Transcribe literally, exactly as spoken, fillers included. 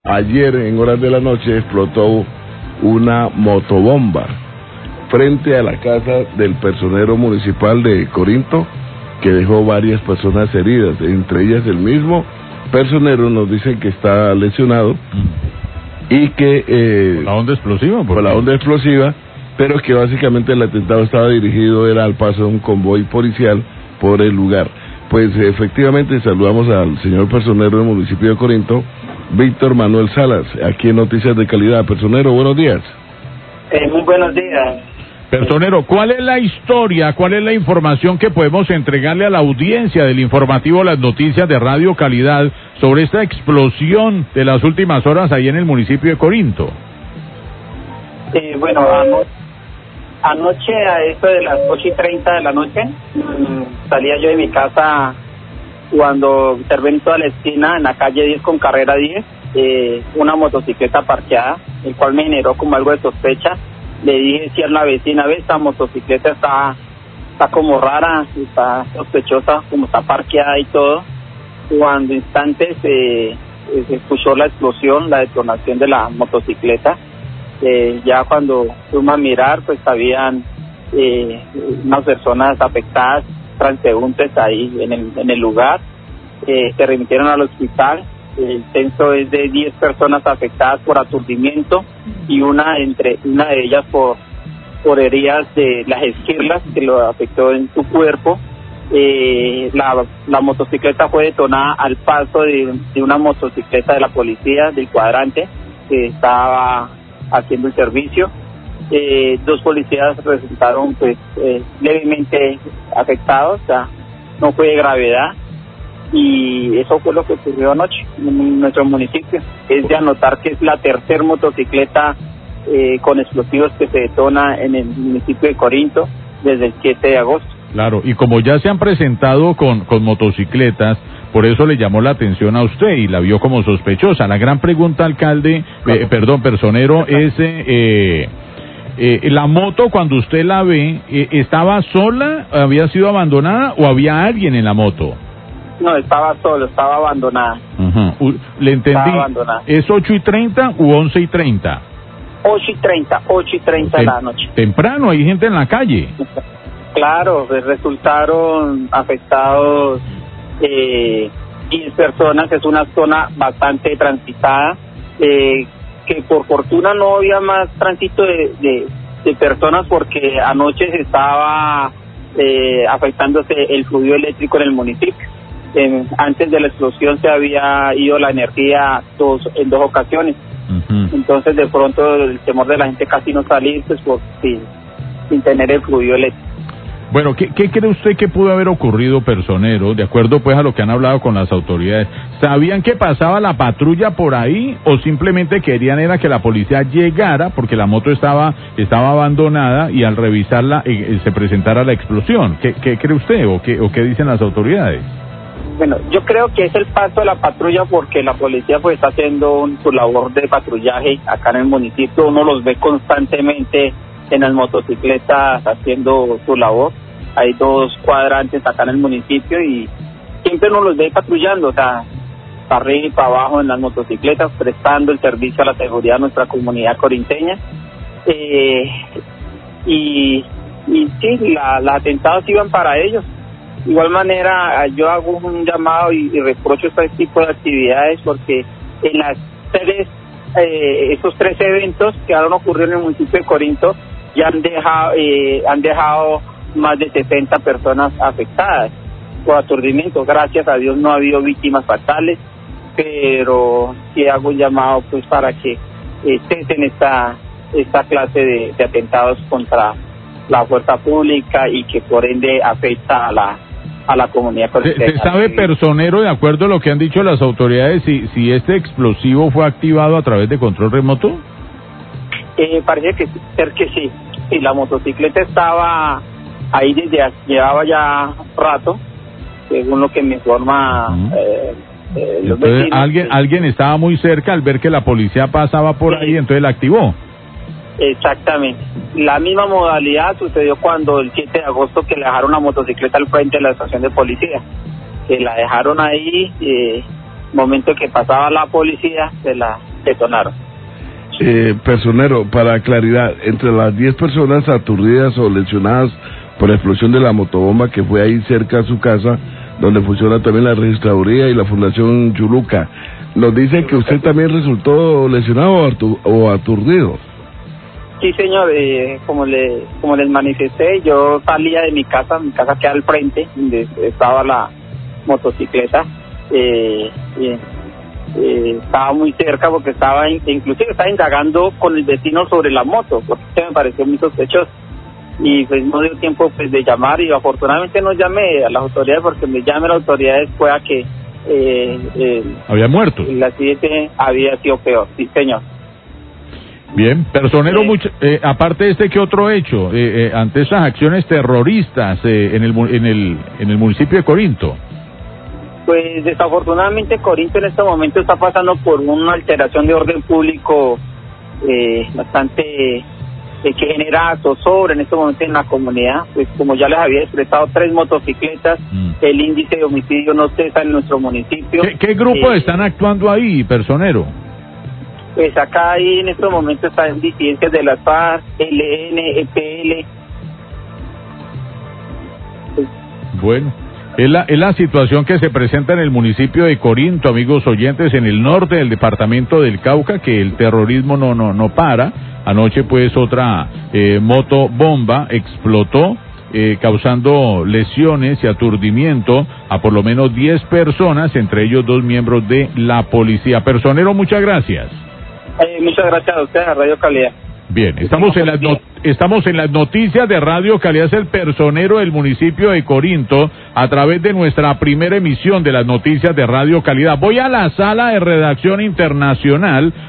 ayer en horas de la noche explotó una motobomba frente a la casa del personero municipal de Corinto, que dejó varias personas heridas, entre ellas el mismo personero. Nos dicen que está lesionado y que eh, ¿por la onda explosiva? por la onda explosiva, pero que básicamente el atentado estaba dirigido era al paso de un convoy policial por el lugar. Pues efectivamente saludamos al señor personero del municipio de Corinto, Víctor Manuel Salas, aquí en Noticias de Calidad. Personero, buenos días. Eh, muy buenos días. Personero, ¿cuál es la historia, cuál es la información que podemos entregarle a la audiencia del informativo Las Noticias de Radio Calidad sobre esta explosión de las últimas horas ahí en el municipio de Corinto? Eh, bueno, ano anoche a eso de las ocho y treinta de la noche, mmm, salía yo de mi casa cuando observé en toda la esquina, en la calle diez con carrera diez, eh, una motocicleta parqueada, el cual me generó como algo de sospecha. Le dije si a la vecina, ve, esta motocicleta está, está como rara, está sospechosa, como está parqueada y todo. Cuando instantes eh, se escuchó la explosión, la detonación de la motocicleta. Eh, ya cuando fuimos a mirar, pues habían eh, unas personas afectadas, transeúntes ahí en el, en el lugar. Eh, se remitieron al hospital. El censo es de diez personas afectadas por aturdimiento y una entre una de ellas por por heridas de las esquirlas que lo afectó en su cuerpo. Eh, la, la motocicleta fue detonada al paso de, de una motocicleta de la policía del cuadrante que estaba haciendo el servicio. Eh, dos policías resultaron pues eh, levemente afectados, o sea, no fue de gravedad. Y eso fue lo que ocurrió anoche en nuestro municipio. Es de anotar que es la tercera motocicleta eh, con explosivos que se detona en el municipio de Corinto desde el siete de agosto. Claro, y como ya se han presentado con, con motocicletas, por eso le llamó la atención a usted y la vio como sospechosa. La gran pregunta, alcalde, eh, perdón, personero, es eh, eh, la moto cuando usted la ve, eh, ¿estaba sola, había sido abandonada o había alguien en la moto? No, estaba solo, estaba abandonada. Uh-huh. Le entendí. ¿Es ocho y treinta u once y treinta? ocho y treinta, ocho y treinta de la noche. Temprano, hay gente en la calle. Claro, resultaron afectados eh, diez personas, es una zona bastante transitada, eh, que por fortuna no había más tránsito de, de, de personas porque anoche se estaba eh, afectándose el fluido eléctrico en el municipio. Eh, antes de la explosión se había ido la energía dos, en dos ocasiones. Uh-huh. Entonces de pronto el temor de la gente casi no salir pues por, sin, sin tener el fluido eléctrico. Bueno, ¿qué, ¿qué cree usted que pudo haber ocurrido, personero? De acuerdo pues a lo que han hablado con las autoridades, ¿sabían que pasaba la patrulla por ahí o simplemente querían era que la policía llegara porque la moto estaba estaba abandonada y al revisarla eh, se presentara la explosión? ¿Qué, qué cree usted o qué, o qué dicen las autoridades? Bueno, yo creo que es el paso de la patrulla porque la policía pues está haciendo un, su labor de patrullaje acá en el municipio. Uno los ve constantemente en las motocicletas haciendo su labor. Hay dos cuadrantes acá en el municipio y siempre uno los ve patrullando, o sea, para arriba y para abajo en las motocicletas, prestando el servicio a la seguridad de nuestra comunidad corinteña. Eh, y, y sí, la, los atentados iban para ellos. De igual manera, yo hago un llamado y, y reprocho este tipo de actividades porque en las tres, eh, esos tres eventos que han ocurrido en el municipio de Corinto ya han dejado, eh, han dejado más de setenta personas afectadas por aturdimiento. Gracias a Dios no ha habido víctimas fatales, pero sí hago un llamado pues para que eh, cesen esta, esta clase de, de atentados contra la fuerza pública y que por ende afecta a la a la comunidad. ¿Se, se sabe, personero, de acuerdo a lo que han dicho las autoridades, si, si este explosivo fue activado a través de control remoto? Eh, parece que ser que sí. Sí, la motocicleta estaba ahí desde llevaba ya rato, según lo que me informa uh-huh. eh, eh, los entonces, vecinos. alguien sí. alguien estaba muy cerca al ver que la policía pasaba por sí. ahí, entonces la activó. Exactamente. La misma modalidad sucedió cuando el siete de agosto que le dejaron la motocicleta al frente de la estación de policía. Que la dejaron ahí, eh, momento que pasaba la policía se la detonaron. Eh, personero, para claridad, entre las diez personas aturdidas o lesionadas por la explosión de la motobomba que fue ahí cerca a su casa, donde funciona también la registraduría y la Fundación Chuluca, nos dicen que usted también resultó lesionado o, atu o aturdido. Sí, señor, eh, como le como les manifesté, yo salía de mi casa, mi casa queda al frente, donde estaba la motocicleta, eh, eh, eh, estaba muy cerca porque estaba, inclusive estaba indagando con el vecino sobre la moto, porque me pareció muy sospechoso. Y pues no dio tiempo pues de llamar, y afortunadamente no llamé a las autoridades, porque me llame a las autoridades pueda que eh, eh, había muerto. El accidente había sido peor, sí, señor. Bien, personero, Eh, mucho, eh, aparte de este, ¿qué otro hecho? Eh, eh, ante esas acciones terroristas eh, en el en el en el municipio de Corinto. Pues desafortunadamente Corinto en este momento está pasando por una alteración de orden público eh, bastante eh, que genera zozobra en este momento en la comunidad. Pues como ya les había expresado, tres motocicletas, mm. el índice de homicidio no cesa en nuestro municipio. ¿Qué, qué grupos eh, están actuando ahí, personero? Pues acá ahí en estos momentos están disidencias de las FARC, L N, E P L. Pues, bueno. Es la, es la situación que se presenta en el municipio de Corinto, amigos oyentes, en el norte del departamento del Cauca, que el terrorismo no no no para. Anoche pues otra eh, motobomba explotó, eh, causando lesiones y aturdimiento a por lo menos diez personas, entre ellos dos miembros de la policía. Personero, muchas gracias. Eh, muchas gracias a ustedes, a Radio Calidad. Bien, estamos en las no, estamos en las noticias de Radio Calidad, es el personero del municipio de Corinto, a través de nuestra primera emisión de las noticias de Radio Calidad. Voy a la sala de redacción internacional.